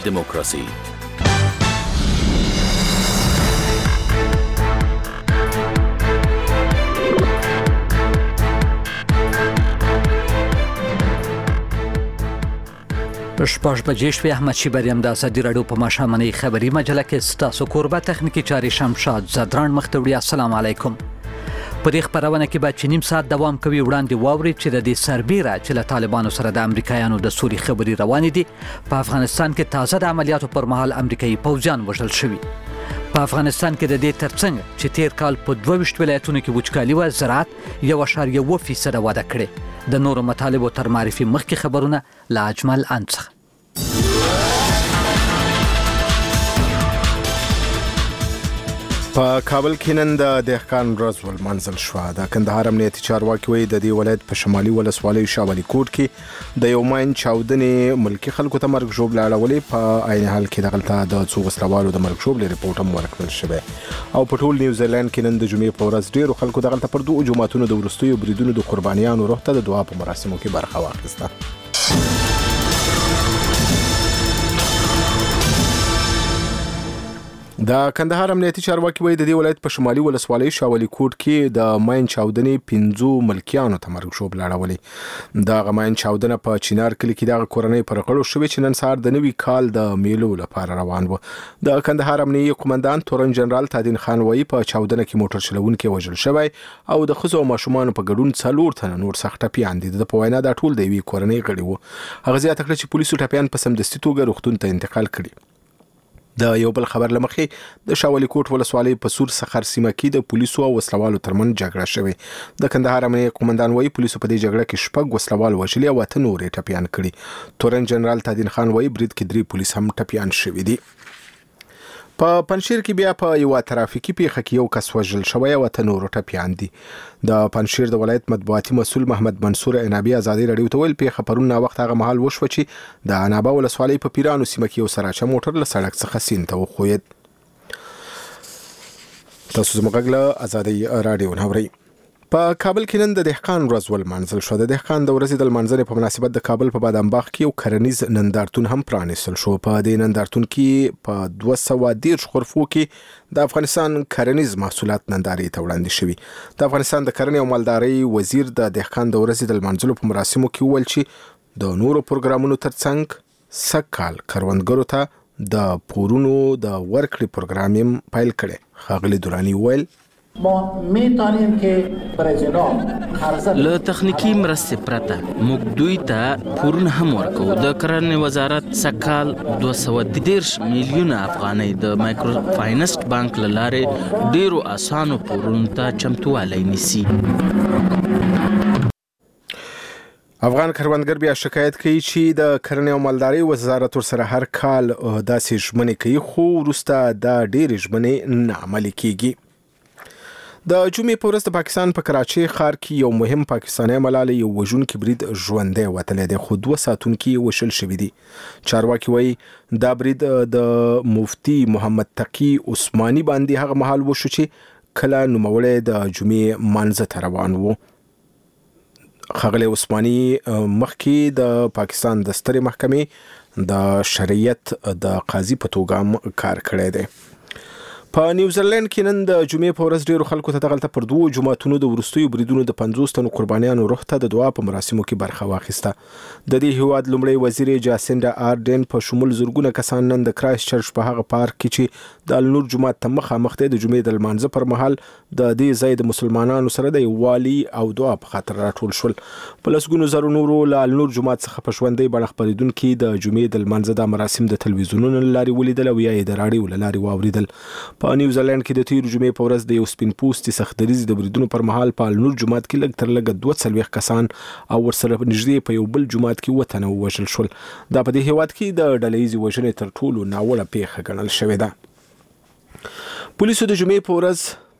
دموکراسي شپږ بجې شوې. احمد شیبریم د ازادي راډیو په ماښامنۍ خبري مجله کې ستاسو کوربه تخنیکی چاري شمشاد زدران مخ ته وړي. السلام علیکم. په دې خبرونه کې به چې نیم ساعت دوام کوي وړاندې واوري چې د دې سربیره چې له طالبانو سره د امریکایانو د سولې خبري روانې دي. په افغانستان کې تازه د عملیاتو پر مهال امریکایي پوځیان وژل شوي. په افغانستان کې د دې ترڅنګ چې تیر کال په 22 ولایتونو کې وچکالي و، زراعت 1.1% وده کړې. د نورو مطالبو تر معرفي مخکې خبرونه له اجمل انڅخه. په کابل کې نن د دهقان ورځ ولمانځل شوه. د کندهار امنیتي چارواکي وایي د دې ولایت په شمالي ولسوالۍ شاولي کوټ کې د یو ماین چاودنې ملکي خلکو ته مرګ ژوبله اړولې. په عین حال کې دغلته د څو وسلوالو د مرګ ژوبلې رپورټ هم ورکړل شوی. او په ټول نیوزیلند کې نن د جمعې په ورځ ډیرو خلکو دغلته پر دوه جماعتونو د وروستیو بریدونو د قربانیانو روح ته د دعا په مراسمو کې برخه واخیسته. د کندهار امنیتي چارواکي وایي د دې ولایت په شمالي ولسوالۍ شاولي کوټ کې د ماین چاودنې 5 ملکیانو ته مرګ ژوبله اړولې. دغه ماین چاودنه په چینار کلي کې دغه کورنۍ پر غړو شوې چې نن سهار د نوي کال د میلو لپاره روان و. د کندهار امنیتي قومندان تورن جنرال تادین خان وایي په چاودنه کې موټر چلوونکی وژل شوی او د ښځو او ماشومانو په ګډون 4 تنه نور سخت ټپیان دي. د په وینا دا ټول د یوې کورنۍ غړي وو. هغه زیاته کړه چې پولیسو ټپیان په سمدستي توګه روغتون ته انتقال کړي. د یو بل خبر لمخې د شاولي کوټ ولسوالۍ په سور سخر سیمه کې د پولیسو او وسلوالو ترمنځ جګړه شوې. د کندهار امنیتي قومندان وایي پولیسو په دې جګړه کې 6 وسلوال وژلي او 8 نور ټپیان کړي. تورن جنرال تادین خان وایي برید کې 3 پولیس هم ټپیان شوي دي. په پنشیر کې بیا په یو ترافیکي پیښه کې یو کس وژل شوی او 8 نور ټپیان دي. د پنشیر د ولایت مطبوعاتي مسؤل محمد منصور عنابي ازادي راډیو ته ویل پیښه پرون وخت هغه مهال وشو چې د عنابه ولسوالۍ په پیرانو سیمه کې یو سراچه موټر له سړک څخه سیند ته وخوید. تاسو زموږ له ازادي راډیو نوري. په کابل کې نن د دهقان ورځ ولمانځل شو. د دهقان د ورځې د لمانځنې په مناسبت د کابل په بادام باغ کې یو کرنیز نندارتون هم پرانیستل شو. په دې نندارتون کې په 213 غرفو کې د افغانستان کرنیز محصولات نندارې ته وړاندې شوي. د افغانستان د کرنې او مالدارۍ وزیر د دهقان د ورځې د لمانځلو په مراسمو کې وویل چې د نورو پروګرامونو ترڅنګ سږکال کروندګرو ته د پورونو د ورکړې پروګرام هم پیل کړي. ښاغلي دوراني وویل ما میتونیم که برای له تخنیکی مرستې پرته موږ دوی ته پورونه هم ورکو. د کرنې وزارت سږکال 213 میلیونه افغانۍ د مایکرو فاینانس بانک له لارې ډیرو اسانو پورونو ته چمتووالی نیسي. افغان کروندګر بیا شکایت کوي چې د کرنې او مالدارۍ وزارت ورسره هر کال داسې ژمنې کوي خو وروسته دا ډېرې ژمنې نه عملي کیږي. د جمعې په ورځ د پاکستان په کراچۍ ښار کې یو مهم پاکستاني ملالۍ یو وژونکي برید ژوندی وتلی دی خو 2 ساتونکي وشل شوي دي. چارواکي وایي دا برید د مفتي محمد تقي عثماني باندې هغه مهال وشو چې کله نوموړی د جمعې مانځه ته روان و. ښاغلی عثماني مخکې د پاکستان د سترې محکمې د شریعت د قاضي په توګه کار کړی دی. په نیوزیلند کې نن د جمعې په ورځ ډیرو خلکو ته دغلته پر 2 جماعتونو د وروستیو بریدونو د 50 تنو قربانیانو روح ته د دعا په مراسمو کې برخه واخیسته. د دې هیواد لومړی وزیر جاسینډا آرډن په شمول زرګونه کسان نن د کرایسټ چرچ په هغه پارک کې چې د النور جومات ته مخامخ دی د جمعې د لمانځه پر مهال د دې ځای د مسلمانانو سره د یووالي او دعا په خاطر راټول شول. په لسګونو زرو نورو له النور جومات څخه په ژوندۍ بڼه خپرېدونکي د جمعې د لمانځه د مراسم د تلویزیونونو له لارې ولیدل او یا یې د راډیو له لارې واوریدل. په نیوزیلند کې د تیر جمعې په ورځ د یو سپین پوستي سختدریزې د بریدونو پر مهال په النور جومات کې لږ تر لږه 42 کسان او ورسره نږدې په یو بل جومات کې 7 تنه ووژل شول. دا په دې هیواد کې د ډلهییزې وژنې تر ټولو ناوړه پیښه ګڼل شوې ده. پولیسو د جمعې په ورځ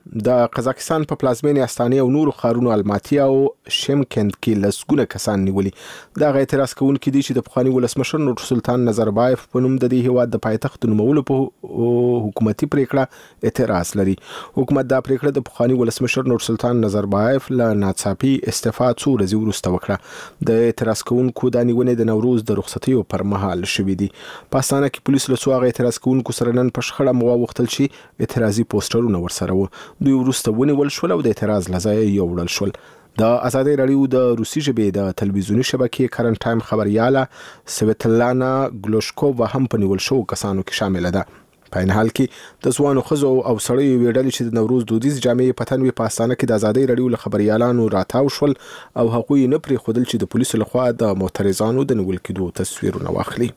د قزاقستان په پلازمینې استانې او نورو ښارونو الماتي او شیمکند کې لسګونه کسان نیولي. دا اعتراض کوونکي دي چې د پخواني ولسمشر نور سلطان نظربایف په نوم د دې هیواد د پایتخت نومولو په حکومتي پریکړه اعتراض لري. حکومت دا پریکړه د پخواني ولسمشر نور سلطان نظربایف له ناڅاپي استعفا څو ورځې وروسته وکړه. د اعتراض کوونکو د نیونې د نوروز د رخصتیو پر مهال شوې دي. په استانه کې پولیس له څو هغه اعتراض کوونکو سره نن په شخړه مواوختل چې اعتراضي پوسټرونه ورسره وو. دوی وروسته ونیول شول او د اعتراض لځای یوړل شول. د ازادي رادیو د روسي ژبې د تلویزیونی شبکې کرنټ ټایم خبرياله سویتلانا ګلوشکووا هم په نیول شو کسانو کې شامل ده. په این حال کې د ځوانو ښځو او سړیو ویډل چې د نوروز دودیز جامې پتن وی پاستانه کې د ازادي رادیو له خبريالانو راتاو شول او هغوی نه پرې خودل چې د پولیسو لخوا د معترضانو د نیول کېدو تصویرونه واخلي.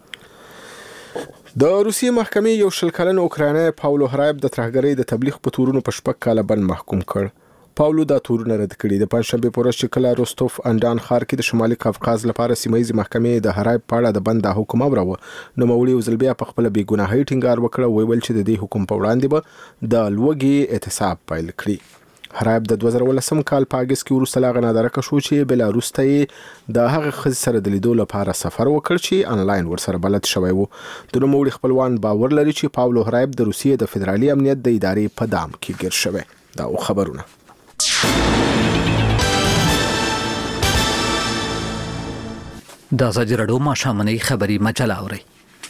د روسي محکمې یو شل کلن اوکرایني پاولو هرایب د ترهګرۍ د تبلیغ په تورونو په شپږ کاله بند محکوم کړ. پاولو دا تورونه رد کړي. د پنځشنبه په ورځ چې کله روستوف اندان ښار کې د شمالي قفقاز لپاره سیمایي محکمې د هرایب په اړه د بند حکم اوروه، نو مولوی وزلبیا په خپل بیګناهۍ ټینګار وکړ، ویل چې د دې حکم په وړاندې به د لوګي اعتصاب پیل کړي. هرایب د 2018 کال په اگست کې وروسته لا غنادرکه شو چې بلاروس ته د هغه خځې سره د لیدو لپاره سفر وکړ چې انلاین ورسره بلد شوی وو. د نوموړي خپلوان باور لري چې پاولو هرایب د روسیې د فدرالي امنیت د ادارې په دام کې ګیر شوی. دا خبرونه د ازادي رادیو ماښامنۍ خبري مجله اوري.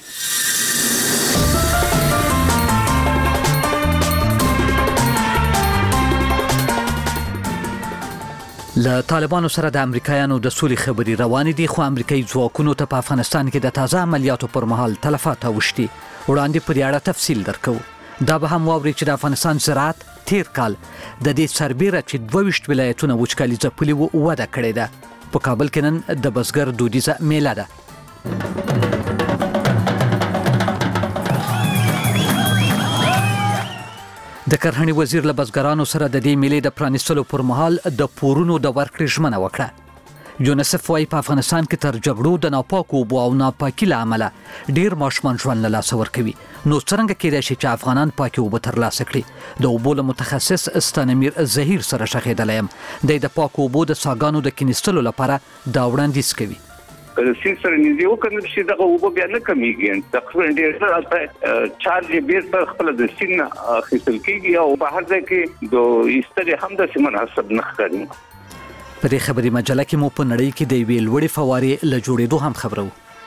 له طالبانو سره د امریکایانو د سولې خبري روانې دي، خو امریکایي ځواکونو ته په افغانستان کې د تازه عملیاتو پر مهال تلفات اوښتي. وړاندې په دې اړه تفصیل درکو. دا به هم واوري چې د افغانستان زراعت تیر کال د دې سربیره چې 22 ولایتونه وچکالي ځپلي وو وده کړې ده. په کابل کې نن د بزګر دودیزه میله ده. د کرهڼې وزیر له بزګرانو سره د دې میلې د پرانیستلو پر مهال د پورونو د ورکړې ژمنه وکړه. یونیسف وايي په افغانستان کې تر جګړو د ناپاکو اوبو او ناپاکۍ له امله ډېر ماشومان ژوند له لاسه ورکوي. نو څرنګه کېدای شي چې افغانان پاکې اوبه ترلاسه کړي؟ د اوبو له متخصص ستانمیر زهیر سره شخېدلی یم. د پاکو اوبو د څاګانو د کینستلو لپاره دا وړاندیز کوي. سیل سره نږدې وکړل شي دغه اوبه بیا نه کمیږي. تقریبا ډېر چارج بیرته خپل د سین اخیستل کېږي او په هر ځای کې د ایستلې هم د مناسب نه ښکاري. په دې خبري مجله کې مو په نړۍ کې د یوې لوړې فوارې له جوړېدو هم خبرو.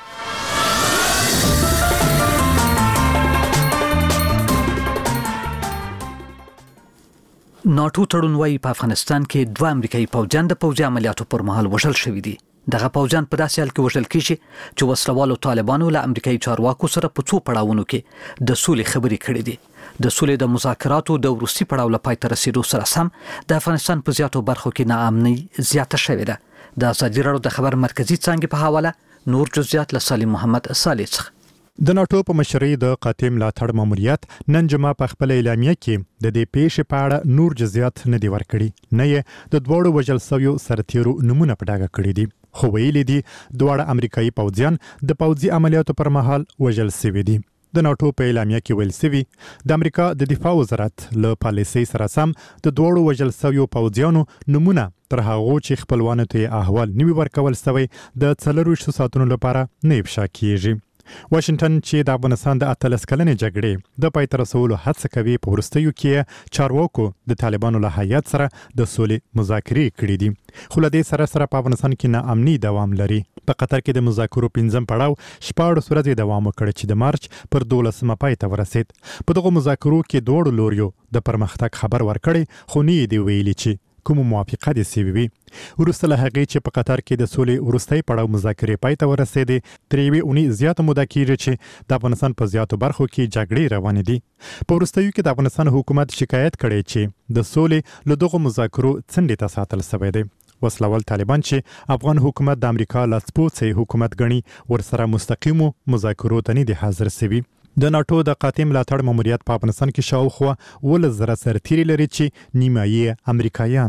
ناټو تړون وايي په افغانستان کې 2 امریکایي پوځیان د پوځي عملیاتو پر مهال وژل شوي دي. دغه پوځیان په داسې حال کې وژل کېږي چې وسلوالو طالبانو له امریکایي چارواکو سره په څو پړاوونو کې د سولې خبرې کړې دي. د سولې د مذاکراتو د وروستي پړاو له پای ته رسیدو سره سم د افغانستان په زیاتو برخو کې ناامنۍ زیاته شوې ده. د ازادي رادیو د خبر مرکزي څانګې په حواله نور جزئیات له سالم محمد صالح څخه. د ناټو په مشرۍ د قاتم ملاتړ ماموریت نن جمعه په خپل اعلامیه کې د دې پیښې په اړه نور جزئیات نه دی ورکړي، نه یې د دوړو وژل شویو سرتیرو نمونه په ډاګه کړي دي. خو ویلي دي دواړه امریکایي پوځیان د پوځي عملیاتو پر مهال وژل شوي دي. د ناټو په اعلامیه کې ویل شوي د امریکا د دفاع وزارت له پالیسۍ سره سم د دوړو وژل شویو پوځیانو نمونه تر هغو چې خپلوانو ته احوال نوي ورکول شوی د 24 ساعتونو لپاره نه افشا کیږي. واشنگټن چې د افغانستان د 18 کلنې جګړې د پای ته رسولو هڅه کوي، په وروستیو کې چارواکو د طالبانو له هیات سره د سولې مذاکرې کړې دي. خو له دې سره په افغانستان کې ناامني دوام لري. په قطر کې د مذاکرو 5م پړاو 14 ورځې دوام وکړ چې د مارچ پر 12 پای ته ورسید. په دغه مذاکرو کې دوه لوریو د پرمختګ خبر ورکړي، خو نه دی ویلي چې کوم موافقه دي سوي وي. وروسته له هغې چې په قطر کې د سولې وروستی پړاو مذاکرې پای ته ورسېدې، تر یوې اونۍ زیاته موده کېږي چې د افغانستان په زیاتو برخو کې جګړې روانې دي. په وروستیو کې د افغانستان حکومت شکایت کړی چې د سولې له دغو مذاکرو څنډې ته ساتل شوی دی. وسلوال طالبان چې افغان حکومت د امریکا لاسپوڅی حکومت ګڼي، ورسره مستقیمو مذاکرو ته نه دي حاضر شوي. د ناټو د قاتم ملاتړ ماموریت په افغانستان کې شاوخوا 10,000 سرتیري لري چې نیمایي امریکایان دي.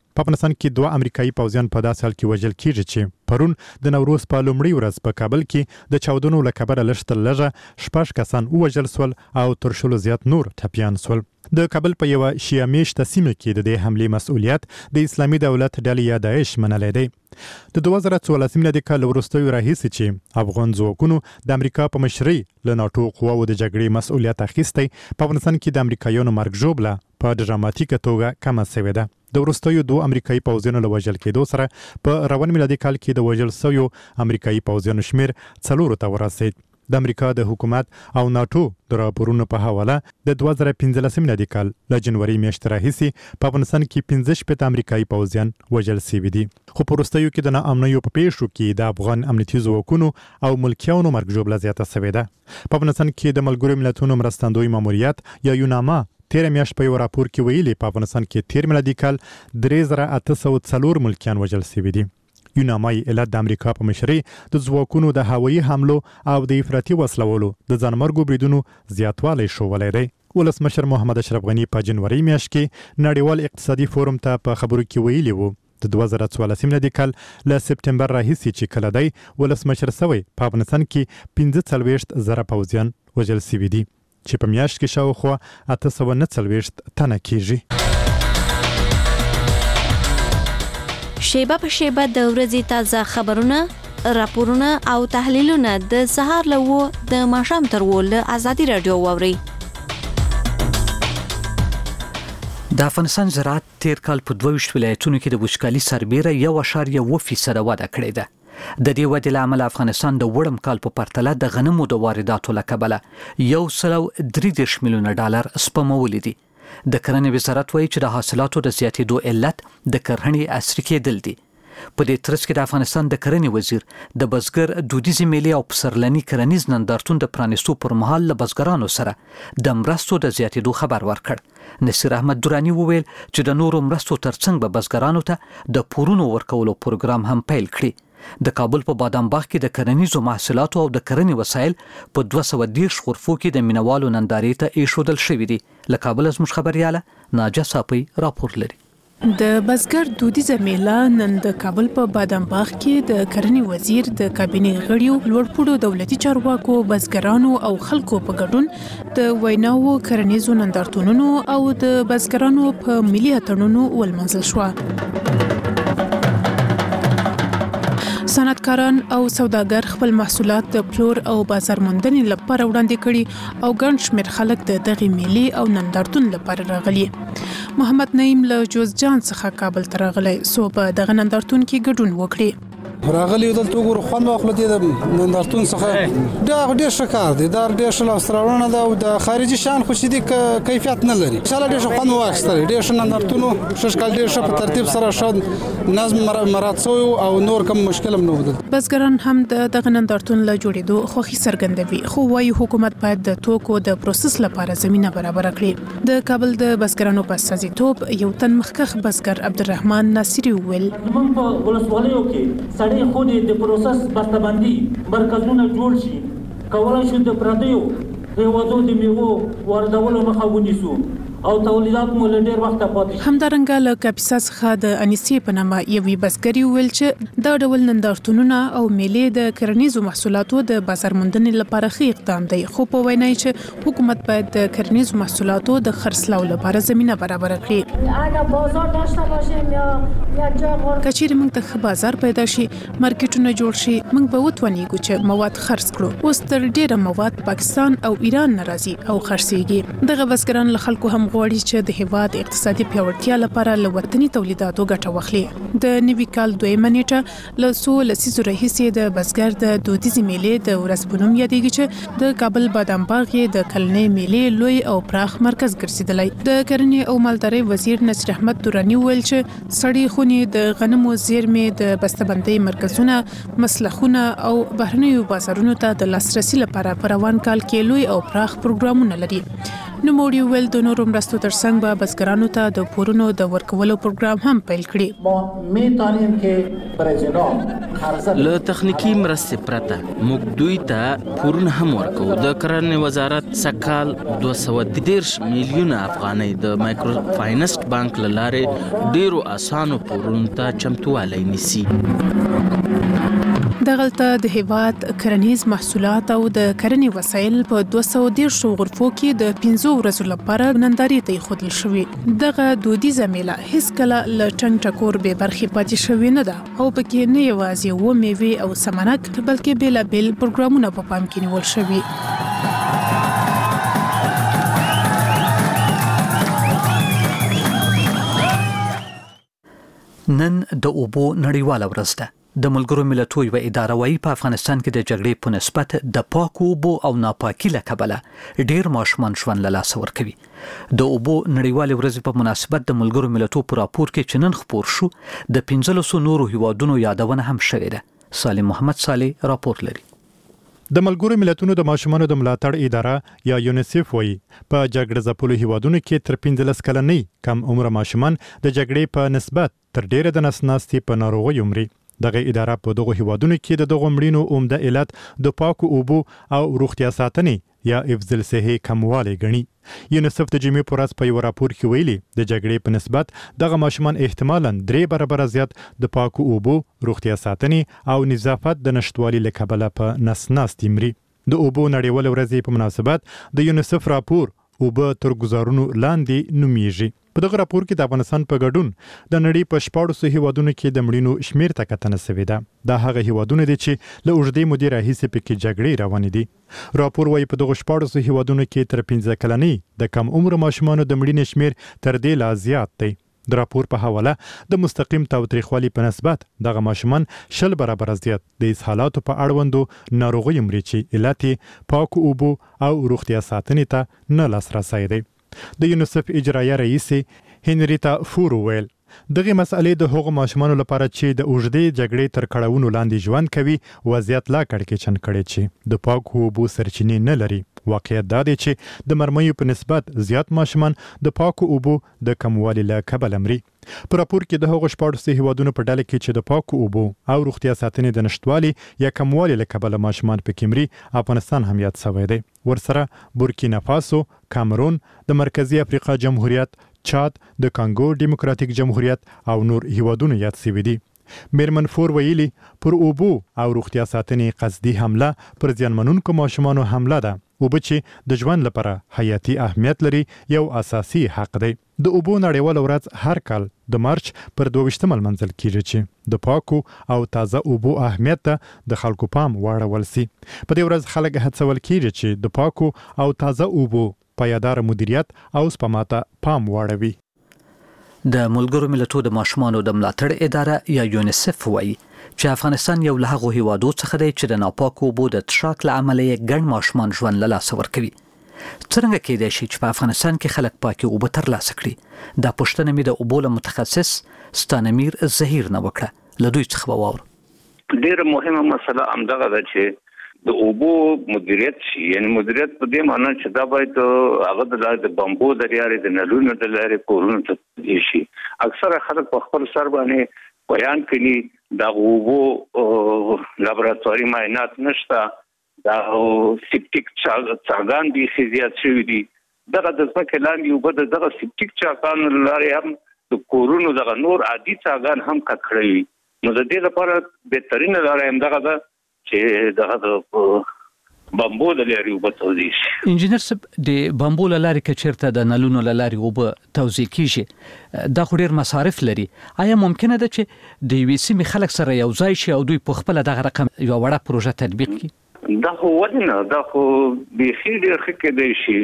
په افغانستان کې 2 امریکایي پوځیان په داسې حال کې وژل کیږي چې پرون د نوروز په لومړۍ ورځ په کابل کې د چاودنو له کبله لږ تر لږه 6 کسان وژل سول او تر 10 زیات نور ټپیان سول. د کابل په یو شیعه میشته سیمه کې د دې حملې مسؤلیت د اسلامي دولت ډلې یا داعش منلی دی. د 2014 میلادي کال وروستیو راهیسې چې افغان ځواکونو د امریکا په مشرۍ له ناټو قواو د جګړې مسؤلیت اخیستی، په افغانستان کې د امریکایانو مرګ ژوبله په ډراماتیکه توګه کمه شوې ده. د وروستیو 2 امریکایي پوځیانو له وژل کېدو سره په روان میلادي کال کې د وژل شویو امریکایي پوځیانو شمیر 4 ته ورسید. د امریکا د حکومت او ناټو د راپورونو په حواله د 2015 میلادي کال له جنوري میاشتې راهیسې په افغانستان کې 15 امریکایي پوځیان وژل شوي دي. خو په وروستیو کې د ناامنیو په پیښو کې د افغان امنیتي ځواکونو او ملکیانو مرګ ژوبله زیاته شوې ده. په افغانستان کې د ملګرو ملتونو مرستندوی ماموریت یا یوناما 13 میاشت په یو راپور کې ویلي په افغانستان کې 13 میلادي کال 3804 ملکیان وژل شوي دي. یونامای علت د امریکا په مشرۍ د ځواکونو د هوایي حملو او د افراطي وسلوالو د ځانمرګو بریدونو زیاتوالی ښوولی دی. ولسمشر محمد اشرف غني په جنوري میاشت کې نړیوال اقتصادي فورم ته په خبرو کې ویلي وو د 2014 میلادي کال له سپټمبر راهیسې چې کله دی ولسمشر سوی په افغانستان کې 45,000 پوځیان وژل شوي دي چې په میاشت کې شاوخوا 849 تنه کیږي. شیبه په شیبه د ورځې تازه خبرونه، راپورونه او تحلیلونه د سهار له 9 د ماښام تر 10 له ازادي رادیو واوري. د افغانستان زراعت تیر کال په 22 ولایتونو کې د وچکالي سربېره 1.1% وده کړې ده. د دې ودې له امله افغانستان د وړم کال په پرتله د غنمو د وارداتو له کبله $133 میلیونه سپمولي دي. د کرنې وزارت وایي چې د حاصلاتو د زیاتېدو علت د کرهڼې عصري کېدل دي. په دې ترڅ کې د افغانستان د کرنې وزیر د بزګر دودیزې میلې او پسرلني کرنیز نندارتون د پرانیستو پر مهال له بزګرانو سره د مرستو د زیاتېدو خبر ورکړ. نصیر احمد درانی وویل چې د نورو مرستو ترڅنګ به بزګرانو ته د پورونو ورکولو پروګرام هم پیل کړي. د کابل په بادام باغ کې د کرنیزو محصولاتو او د کرنې وسایل په 210 غرفو کې د مینوالو نندارې ته ایښودل شوي دي. له کابل زموږ خبرياله ناجا صاپي راپور لري. د بزګر دودیزه میله نن د کابل په بادام باغ کې د کرنې وزیر د کابینې غړیو، لوړپوړو دولتي چارواکو، بزګرانو او خلکو په ګډون د ویناوو، کرنیزو نندارتونونو او د بزګرانو په ملي اتڼونو ولمانځل شو. صنعتکاران او سوداګر خپل محصولات د پلور او بازار موندنې لپاره وړاندې کړي او ګڼ شمېر خلک د دغې میلې او نندارتون لپاره راغلي. محمد نعیم له جوزجان څخه کابل ته راغلی څو په دغه نندارتون کې ګډون وکړي. راغلی دلته وګورو خوند واخلو د نندارتون څخه دا ډېر ښه کار دی، دا ډېر ښه لاسته ده او د خارجي شان خو چې دی کیفیت نه لري. انشاءالله ډېر ښه خوند واخیستلی، ډېر ښه نندارتون و، ښه ښکال، ډېر ښه په ترتیب سره ښه نظم مراعات شوی او نور کوم مشکل هم نه و. بزګران هم د دغه نندارتون له جوړېدو خوښي څرګندوي، خو وایي حکومت باید د توکو د پروسس لپاره زمینه برابره کړي. د کابل د بزګرانو په استازیتوب یو تن مخکښ بزګر عبدالرحمن ناصري وویل موږ په ولسوالیو کې سړی خو د پروسس بسته‌بندي مرکزونه جوړ شي، کولای شو د پردیو هیوادو د میوو واردولو مخه ونیسو او تولیدات مو له ډېر وخته پاتې. همدارنګه له کاپیسا څخه د انیسي په نامه یوې بزګري وویل چې دا ډول نندارتونونه او میلې د کرنیزو محصولاتو د بازار موندنې لپاره ښه اقدام دی، خو په وینا یې چې حکومت باید د کرنیزو محصولاتو د خرڅلاو لپاره زمینه برابره کړي. اگه بازار داشته باشیم یا جا کچېرې موږ ته ښه بازار پیدا شي، مارکیټونه جوړ شي، موږ به وتوانیږو چې مواد خرڅ کړو. اوس تر ډېره مواد پاکستان او ایران نه راځي او خرڅېږي. دغه بزګران له خلکو هم غواړي چې د هیواد اقتصادي پیاوړتیا لپاره له وطني تولیداتو ګټه واخلي. د نوي کال 2 نیټه له څو لسیزو راهیسې د بزګر د دودیزې میلې د ورځ په نوم یادېږي چې د کابل بادام باغ یې د کلنۍ میلې لوی او پراخ مرکز ګرځېدلی. د کرنې او مالدارۍ وزیر نصیر احمد درانی وویل چې سړې خونې، د غنمو زیرمې، د بسته‌بندۍ مرکزونه، مسلخونه او بهرنیو بازارونو ته د لاسرسي لپاره په روان کال کې لوی او پراخ پروګرامونه لري. نو موړي ویل د نورو مرستو ترڅنګ به بزګرانو ته د پورونو د ورکولو پروګرام هم پیل کړي. ما می‌توانیم که پرزیدنت له تخنیکی مرستې پرته موږ دوی ته پورونه هم ورکو. د کرنې وزارت سکال 213 میلیونه افغانۍ د مایکرو فاینانس بانک له لارې ډیرو اسانو پورونو ته چمتووالی نیسي. دغلته د هیواد کرنیز محصولات او د کرنې وسایل په 213 غرفو کې د 15 ورځو لپاره نندارې ته ایښودل شوي. دغه دودیزه میله هیڅ کله له ټنګ ټکور بې برخې پاتې شوې نه ده او پکې نه یوازې و میوې او سمنک بلکې بېلابېل پروګرامونه په پام کې نیول شوي. نن د اوبو نړیواله ورځ ده. د ملګرو ملتونو یو اداره وايي په افغانستان کې د جګړې په نسبت د پاکو اوبو او ناپاکي له کبله ډیر ماشومان ژوند له لاسه ورکوي. د اوبو نړیواله ورځ په مناسبت د ملګرو ملتونو په راپور کې چې نن خپور شو د 15 نورو هیوادونو یادونه هم شوې ده. سالم محمد صالح راپور لري. د ملګرو ملتونو د ماشومانو د ملاتړ اداره یا یونیسف وايي په جګړه ځپلو هیوادونو کې تر 15 کلنۍ کم عمر ماشومان د جګړې په نسبت تر ډیره د نسناستي په ناروغۍ عمري. دغه اداره په دغه هیوادونو کې د دغه مړینو عمده علت د پاکو اوبو او روغتیا ساتنې یا حفظ الصحه کموالی ګڼي. یونیسف د جمعې په ورځ په یو راپور کې ویلي د جګړې په نسبت دغه ماشومان احتمالاً 3 برابر زیات د پاکو اوبو، روغتیا ساتنې او نظافت د نشټوالي له کبله په نسناستي مري. د اوبو نړیواله ورځ په مناسبت د یونیسف راپور اوبه تر گزارونو لاندې نومیږي. په دغه راپور کې د افغانستان په ګډون د نړۍ په 14 هیوادونو کې د مړینو شمیر ته کتنه شوې ده. دا هغه هیوادونه دي چې له اوږدې مودې راهیسې پکې جګړې روانې دي. راپور وايي په دغه 14 هیوادونو کې تر 15 کلنۍ د کم عمر ماشومانو د مړینې شمیر تر دې لا زیات دی. د راپور په حواله د مستقیم تاوتریخوالي په نسبت دغه ماشومان 10 برابر زیات د اسهالاتو په اړوندو ناروغیو مري چې علت پاکو اوبو او روغتیا ساتنې ته نه لاسرسی دی. د یونیسف اجرایه رئیس هنریتا فورو ویل دغه مسئلې د هغو ماشومانو لپاره چې د اوږدې جګړې تر کړاوونو لاندې ژوند کوي وضعیت لا کړکېچن کړي چې د پاکو اوبو سرچینې نه لري. واقعیت دا دی چې د مرمیو په نسبت زیات ماشومان د پاکو اوبو د کموالي له کبله مري. په راپور کې د هغو 14 هیوادونو په ډله کې چې د پاکو اوبو او روغتیا ساتنې د نشټوالي یا کموالي له کبله ماشومان پکې مري افغانستان هم یاد شوی دی. ورسره بورکینا فاسو، کامرون، د مرکزی افریقا جمهوریت، چاد، د کانګو ډیموکراتیک جمهوریت او نور هیوادونو یاد شوي دي. میرمن فور ویلي پر اوبو او روغتیا ساتنې قصدي حمله پر زیانمنونکو ماشومانو حمله ده. اوبه چې د ژوند لپاره حیاتي اهمیت لري یو اساسي حق دی. د اوبو نړیواله ورځ هر کال د مارچ پر 22 لمانځل کیږي چې د پاکو او تازه اوبو اهمیت ته د خلکو پام واړول سي. په دې ورځ خلک هڅول کیږي چې د پاکو او تازه اوبو پایدار مدیریت او سپما ته پام واړوي. د ملګرو ملتونو د ماشومانو د ملاتړ اداره یا یونیسف وايي چې افغانستان یو له هغو هیوادو څخه دی چې د ناپاکو اوبو د څښاک له امله یې ګڼ ماشومان ژوند له لاسه ورکوي. څرنګه کېدای شي چې په افغانستان کې خلک پاکي اوبه ترلاسه کړي؟ دا پوښتنه مې د اوبو له متخصص ستانمیر زهیر نه وکړه. له دوی څخه به واورو. ډېره مهمه مسله همدغه ده چې د اوبو مدیریت شي. یعنی مدیریت په دې معنی چې دا باید هغه د بمبو د لارې د نلونو د لارې کورونو ته شي. اکثره خلک په خپل سر باندې بیان کوي د اوبو لابراتواري معاینات نشته، دا سیپټیک څاګان دي زیات شوي دي. دغه د ځمکې لاندې اوبه دغه سیپټیک څاګانو له لارې هم د کورونو دغه نور عادي څاګان هم ککړوي. نو د دې لپاره بهترینه لاره همدغه ده چې دغه بمبو د لارې اوبه توزیع شي. انجینر صاحب د بمبو له لارې که چېرته د نلونو له لارې اوبه توزیع کیږي دا خو ډېر مصارف لري. آیا ممکنه ده چې د یوې سیمې خلک سره یو ځای شي او دوی په خپله دغه رقم یوه وړه پروژه تطبیق کړي؟ دا خو ولې نه، دا خو بیخي ډېر ښه کېدی شي.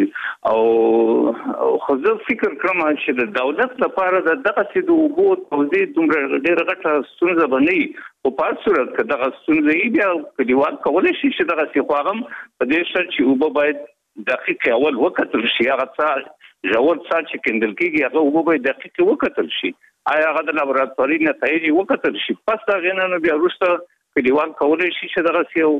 او خو زه فکر کوم چې د دولت لپاره دغسې د اوبو توزیع دومره ډېره غټه ستونزه به نه وي. خو په هر صورت که دغه ستونزه وي بیا کلیوال کولی شي چې دغسې خو هغه هم په دې شرط چې اوبه باید دقیق اول وکتل شي. هغه څه ژور څاه چې کیندل کېږي هغه اوبه باید دقیق وکتل شي. آیا هغه د لابراتواري نتایج وکتل شي؟ پس د هغې نه بیا وروسته کلیوال کولی شي چې دغسې یو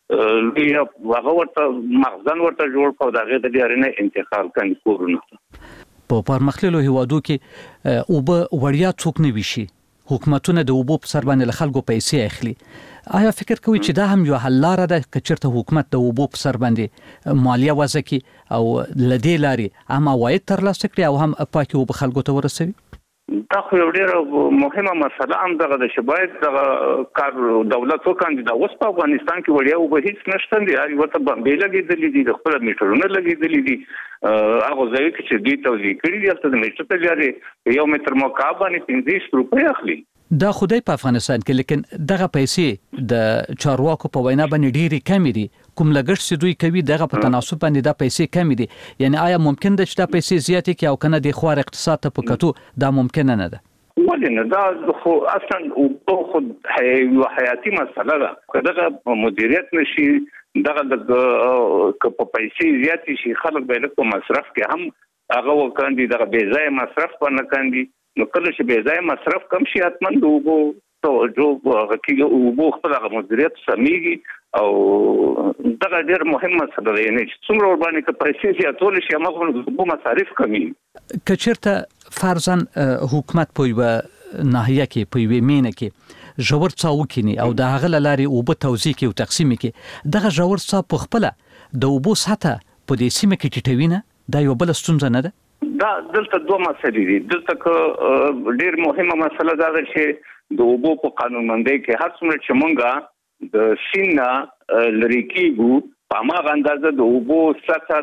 لوی هغه ورته مخزن ورته جوړ کړ دا غي د ډیرنه انتقال کړي کورونه په پرمختللو هیوادو کې او به وړیا څوک نه وشي حکومتونه د اوبو په سر باندې خلکو پیسې اخلي آیا فکر کوي چې دا هم یو حل لاره ده چې چیرته حکومت د اوبو په سر باندې مالیه وضع کړي او لدې لارې هم عواید ترلاسه کړي او هم پاکي اوبه خلکو ته ورسوي دا خو یو ډیره مهمه مسله هم دغه د شبایت دغه کار دولت وکاندي دا اوس په افغانستان کې وړیا او به هیڅ نشته دي هغه ورته باندې لګیدلې دي د خپل میټرونه لګیدلې دي هغه ځای کې چې دوی توزیع کړی دي تاسو د میټر ته جاري یو متر مکعب باندې 15 روپۍ اخلي دا خدای په افغانستان کې لیکن دغه پیسې د چارواکو په وینا باندې ډېری کم دي کوم لګښت چې دوی کوي دغه په تناسب باندې دا پیسې کم دي یعنی آیا ممکن ده چې دا پیسې زیاتې کې او کنه د خوار اقتصاد ته پکاتو دا ممکن نه ده ولنه دا خو اصلا او خود حیاتي مسله ده دغه مدیریت نشي دغه د په پیسې زیاتې شي خلک به له مصرف کې هم هغه وکاندي دغه بې ځای مصرف نه کاندي نو کله چې بې ځای مصرف کم شي اتمن د اوبو توجه غکیږي اوبو خپل مدیریت سميږي او دغه ډېر مهم مسله ده یعنی څومره ور باندې کې پیسې زیاتول شي هغه د اوبو مصارف کمی کچرته فرضاً حکومت په یو ناحیه کې په یو مینه کې ژور څا وکینی او د هغه لاري اوبو توزیع کې او تقسیم کې دغه ژور څا په خپل د اوبو سطح په دې سیمه کې ټیټوینه دا یو بل ستونزه نه ده دا دلته دوه مسلې دي دلته ډېر مهمه مسله دا ده چې د اوبو په قانونمندۍ کې هر څومره چې مونږه د سینا لری کېږو په هغه اندازه د اوبو سطح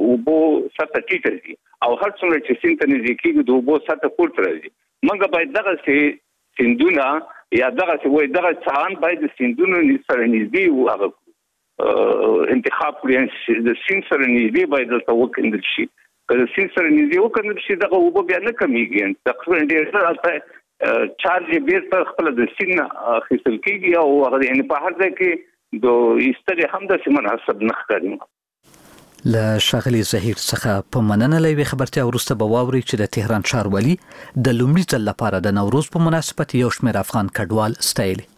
ټیټه دي او هر څومره چې سین ته نږدې کېږو د اوبو سطح پورته راځي مونږ باید دغه سیندونه یا دغه څان باید د سیندونو سره نږدې او هغه انتخاب کړي د سین سره نږدې باید دلته وکندل شي که د سین سره نږدې وکندل شي دغه اوبه بیا نه کمیږي تقریبا ډېر چارج بیرته خپل د سین خپل کېږي او هغه یعنی په هر ځای کې د ایستل هم د سیمن حساب نه ښکاري له شاغلي زهیر څخه په مننه لوي خبرتیا ورسته به واوري چې د تهران ښاروالي د لومړي ځل لپاره د نوروز په مناسبت یو شمېر افغان کډوال ستایلی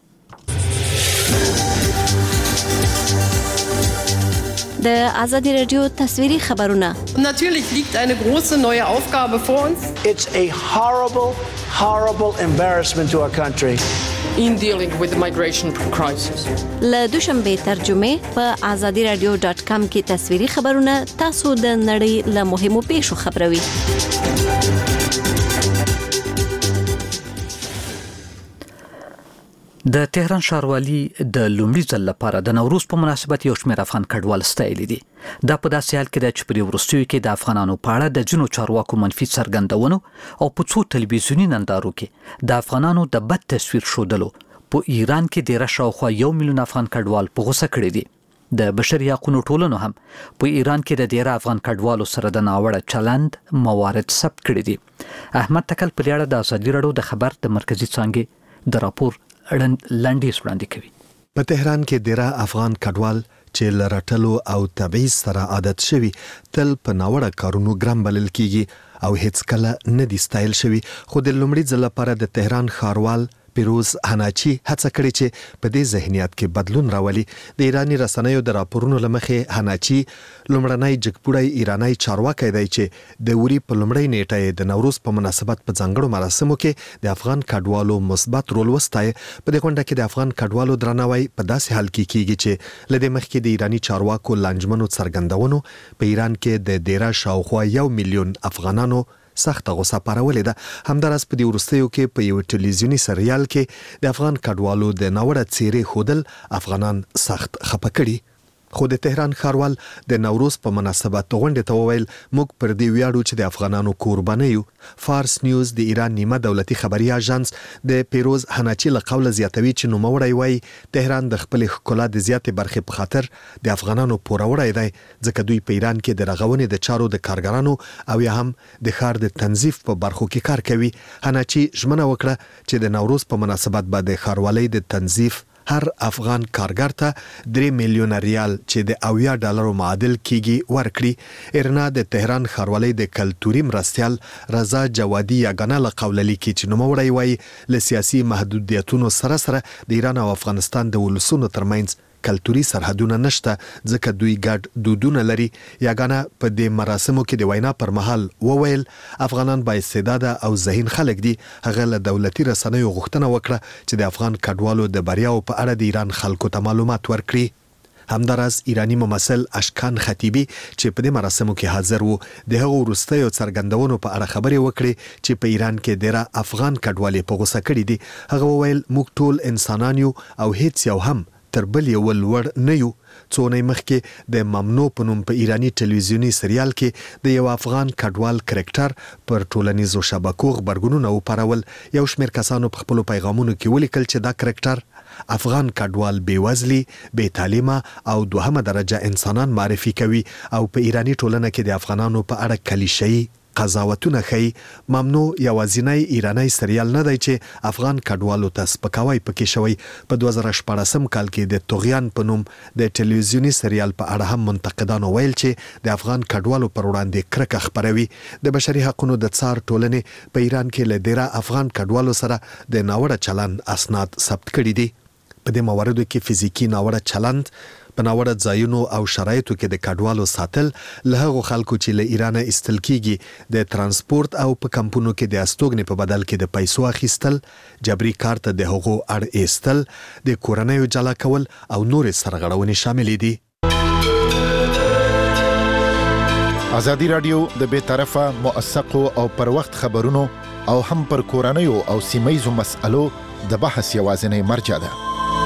د آزادی رادیو تصویری خبرونه Natürlich liegt eine große neue Aufgabe vor uns. It's a horrible embarrassment to our country. In dealing with the migration crisis. له دوشنبه ترجمه په azadiradio.com کې تصویری خبرونه تاسو د نړۍ له مهمو پیښو خبروي. د تهران ښاروالي د لومړي ځل لپاره د نوروز په مناسبت یو شمېر افغان کډوال ستایلی دي دا په داسې حال کې ده چې په وروستیو کې د افغانانو په اړه د ځینو چارواکو منفي څرګندونو او په څو تلویزیوني نندارو کې د افغانانو د بد تصویر ښودلو په ایران کې ډېره شاوخوا 1 میلیون افغان کډوال په غوسه کړي دي د بشري حقوقو ټولنو هم په ایران کې د ډېر افغان کډوالو سره د ناوړه چلند موارد ثبت کړي دي احمد تکل په اړه د آزادي رادیو د خبر د مرکزی څانګې د راپور لنډیز وړاندې کوي په تهران کې ډېر افغان کډوال چې لرټلو او تبعیض سره عادت شوي تل په ناوړه کارونو ګرم بلل کیږي او هیڅ کله نه دي ستایل شوي خو د لومړي ځل لپاره د تهران ښاروال پیروز هناچی هڅه کړې چې په دې ذهنیت کې بدلون راولي د ایرانی رسنیو د راپورونو لمخې هناچی لومړنی جګپوړی ایرانی چارواکي دی چې د وری په لومړی نیټه د نوروز په مناسبت په ځانګړو مراسمو کې د افغان کډوالو مثبت رول وستای په دې غونډه کې د افغان کډوالو درناوی په داسې حال کې کیږي چې لدې مخکې د ایرانی چارواکو لنجمنو څرګندونو په ایران کې د ډیرا شاوخوا 1 میلیون افغانانو سخت غوسه پارولې ده همدارس په دې ورستیو کې په یو ټلویزیونی سریال کې د افغان کډوالو د ناوړه څیرې خودل افغانان سخت خپه کړي خو د تهران ښاروال د نوروز په مناسبت غونډه ته وویل موږ پر دې ویاړو چې د افغانانو قرباني یو فارس نیوز د ایران نیمه دولتي خبري اژانس د پیروز هناچی له قوله زیاتوي چې نوموړی وای تهران د خپل ښکلا د زیاتې برخې په خاطر د افغانانو پوروړی دی ځکه دوی په ایران کې د رغونې د چارو د کارګرانو او یا هم د ښار د تنظیف په برخو کې کار کوي هناچی ژمنه وکړه چې د نوروز په مناسبت به د ښاروالۍ د تنظیف هر افغان کارګر ته 3 میلیون ریال چې د $80 معادل کیږي ورکړي ارنا د تهران ښاروالۍ د کلتوري مرستيال رضا جوادي یګانه له قوله لیکي چې نوموړی وایي له سیاسي محدودیتونو سره د ایران او افغانستان د ولسونو ترمنځ کلتوري سرحدونه نشته ځکه دوی ګډ دودونه لري. یاګانه په دې مراسمو کې د وینا پر مهال وویل افغانان با استعداده او ذهین خلک دي. هغه له دولتي رسنیو غوښتنه وکړه چې د افغان کډوالو د بریاو په اړه د ایران خلکو ته معلومات ورکړي. همداراز ایرانی ممثل اشکان خطیبی چې په دې مراسمو کې حاضر وو د هغو وروستیو څرګندونو په اړه خبرې وکړې چې په ایران کې ډیره افغان کډوالي په غوسه کړي دي. هغه وویل موږ ټول انسانان یو او هیڅ یو هم تر بل یو لوړ نه یو. څو نه مخکې د ممنوع په نوم په ایرانی ټلویزیونی سریال کې د یو افغان کډوال کرکټر پر ټولنیزو شبکو خبرګونونه وپارول. یو شمېر کسانو په خپل پیغامونو کې ولیکل چې دا کرکټر افغان کډوال بیوزلی، بې تعلیمه او دوهمه درجه انسانان معرفي کوي او په ایرانی ټولنه کې د افغانانو په اړه کلیشه‌ای قضاوتونه کوي. ممنوع یوازینی ایرانی سریال نه دی چې افغان کډوالو ته سپکاوی پکې شوی. په 2014 کال کې د توغیان په نوم د ټلویزیونی سریال په اړه هم منتقدانو ویل چې د افغان کډوالو پر وړاندې کرکه خپروي. د بشري حقوقو د څار ټولنې په ایران کې له ډیره افغان کډوالو سره د ناوړه چلند اسناد ثبت کړي دي. په دې مواردو کې فزیکی ناوړه چلند، په ناوړه ځایونو او شرایطو کې د کډوالو ساتل، له هغو خلکو چې له ایران ایستل کیږي د ترانسپورت او په کمپونو کې د استوګنې په بدل کې د پیسو اخیستل، جبري کار ته د هغو اړ ایستل، د کورنیو جلا کول او نور سرغړونې شامل دي. ازادي رادیو د بیطرفه، موثقو او پر وخت خبرونو او هم پر کورنیو او سیمایزو مسألو د بحث یوازینی مرجع ده.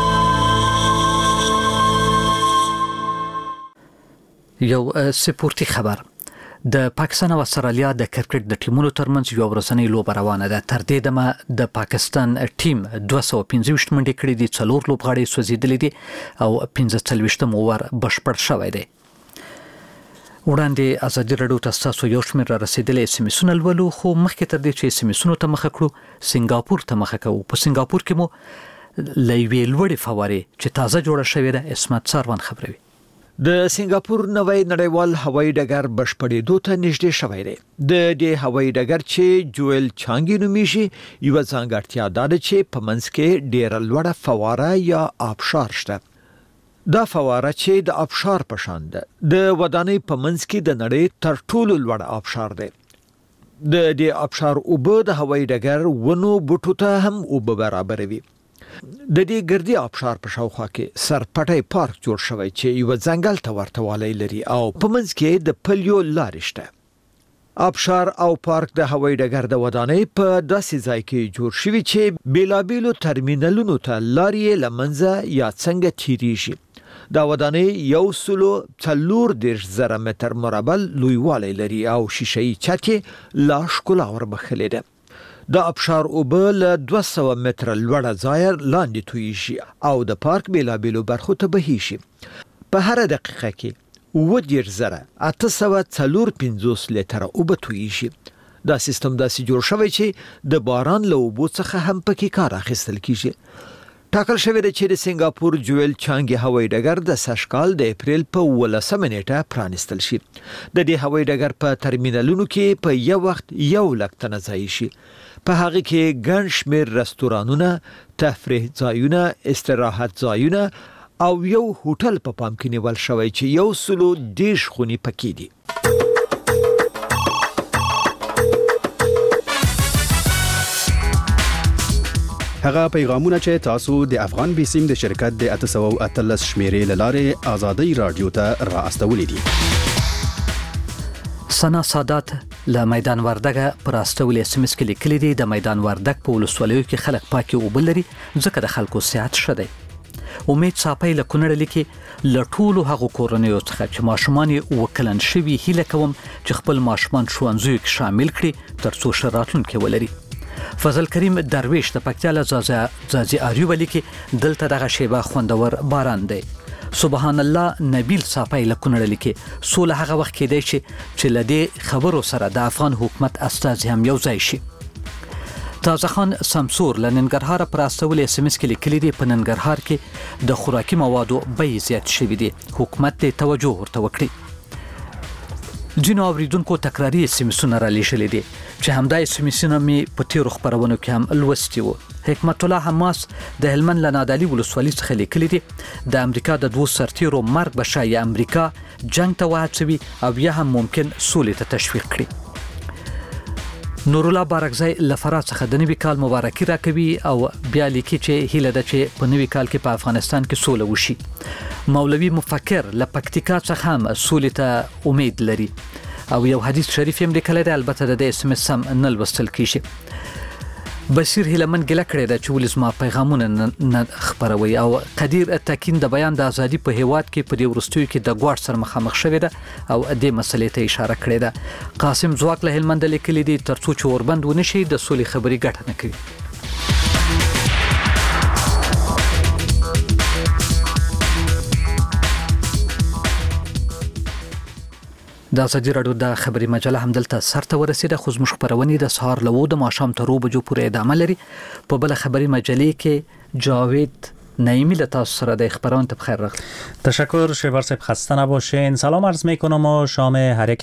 یو سپورتي خبر. د پاکستان او استرالیا د کرکټ د ټیمونو ترمنځ یو ورځنی لوبه روانه ده. تر دې دمه د پاکستان ټیم 215 منډې کړې دي، 4 لوبغاړي سوځېدلي دي او 45 اوور بشپړ شوی دی. وړاندې ازادي راډیو ته تاسو یو شمېر را رسیدلې سیمسونه لولو، خو مخکې تر دې چې سیمسونو ته مخه کړو سنگاپور ته مخه کوو. په سنگاپور کې مو لوی لوړې فوارې چې تازه جوړه شوې ده. اسمت ساروان خبروي. د سنگاپور نوې نړیوال هوایي ډګر بشپړېدو ته نږدې شوی دی. د دې هوایي ډګر چې جویل چانګي نومیږي یو ځانګړتیا ده چې په منځ کې ډېر لوړه فواره یا آبشار شته. دا فواره چې د آبشار په شان ده د ودانۍ په منځ کې د نړۍ تر ټولو لوړ آبشار دی. د دې آبشار اوبه د هوایي ډګر ونو بوټو ته هم اوبه برابروي. د دې ګردي آبشار په شاوخوا کې سرپټي پارک جوړ شوی چې یو ځنګل ته ورته والی لري او په منځ کې د پلیو لارې شته. آبشار او پارک د هوایي ډګر د ودانۍ په داسې ځای کې جوړ شوی چې بیلابیلو ترمینلونو ته لارې لمنځه یا څنګه تیریږي. دا ودانۍ 140,000 متر مربع لویوالی لري او شیشه‌ای چت لا ښکلا وربخلې ده. د آبشار اوبه له 200 متره لوړه ځای لاندې تویږي او د پارک بیلابیلو برخو ته بهیږي. په هر دقیقه کې 854 لیتره اوبه تویږي. دا سیستم داسې جوړ شوی چې د باران له اوبو څخه هم پکې کار اخیستل کیږي. ټاکل شوی دی چې د سنگاپور جویل چانګي هوایي ډګر د سشکال د اپریل په 18 نیټه پرانستل شي. د دې هوایي ډګر په ترمینلونو کې په یو وخت 100,000 تنه ځای شي. په هغه کې ګڼ شمېر رستورانونه، تفریح ځایونه، استراحت ځایونه او یو هوټل په پام کې نیول شوی چې 110 خونې پکې دي. هغه پیغامونه چې تاسو د افغان بیسیم د شرکت د 813 شمیرې لاره ازادي رادیو ته را استولې دي. سنا سادات له میدان وردګه پر استولې SMS کې لیکلي دي د میدان وردګ په ولسوالیو کې خلک پاکي اوبه لري ځکه د خلکو صحت ښه دی. امید صاپی له کونړ لیکي له ټولو هغو کورنیو څخه چې ماشومان یې وکلن شوي هیله کوم چې خپل ماشومان ښوونځیو کې شامل کړي ترڅو ښه راتلونکی ولري. فضل کریم درویش د پکتیا له ځاځي اریوب لیکي دلته دغه شیبه خوندور باران دی. سبحان الله نبیل صاپی له کونړ لیکي سوله هغه وخت کې دی چې لدې خبرو سره د افغان حکومت استازي هم یو ځای شي. تازه خان سمسور له ننګرهار پر استولې SMS کې لیکلي دي په ننګرهار کې د خوراکي موادو بیې زیات شوي دي، حکومت ته توجه ورته وکړي. ځینو اوریدونکو تکراري SMS را لیږلي دي چې همدا SMS مې په تیرو خبرونو کې هم لوستي وو. حکمت الله حماس د هلمند له نادعلي ولسوالۍ څخه لیکلي دي د امریکا د 2 سرتیرو مرګ به شایي امریکا جنگ ته وهڅوي او یا هم ممکن سولې ته تشویق کړي. نور الله بارکزی له فراه څخه د نوي کال مبارکي راکوي او بیا لیکي چې هیله ده چې په نوي کال کې په افغانستان کې سوله وشي. مولوي مفکر له پکتیکا څخه هم سولې ته امید لري او یو حدیث شریف هم لیکلی دی، البته د SMS سم نه لوستل کیږي. بصیر هیلمن ګله کړې ده چې ولې زما پیغامونه نه خپروي او قدیر تاکین د بیان د ازادي په هیواد کې په دې وروستیو کې د ګواډ سره مخامخ شوې ده او دې مسلې ته اشاره کړې ده. قاسم ځواک له هلمند لیکلي دي ترڅو چې اوربند ونشي د سولې خبري ګټه نه کوي. د ازادي راډیو د خبري مجله همدلته سرته ورسیده، خو زموږ خبرونه د سهار له 9 د ماښام تر 2 بجو پورې ادامه لري. په بل خبري مجلې کې جاوید نعیمی له تاسو سره د خبران ته بخیر راغلی. تشکر شیبر صاحب، خسته نباشین. سلام عرض میکنم و شام هر یک